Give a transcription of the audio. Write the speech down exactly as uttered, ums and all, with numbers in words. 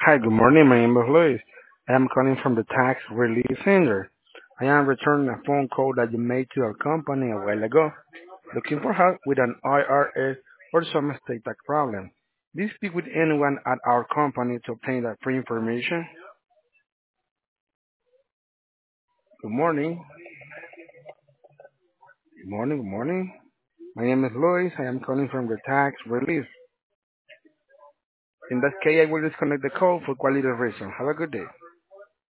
Hi, good morning. My name is Luis. I am calling from the Tax Relief Center. I am returning a phone call that you made to our company a while ago, looking for help with an I R S or some estate tax problem. Do you speak with anyone at our company to obtain that free information? Good morning. Good morning. Good morning. My name is Luis. I am calling from the Tax Relief. In that case, I will disconnect the call for quality reason. Have a good day.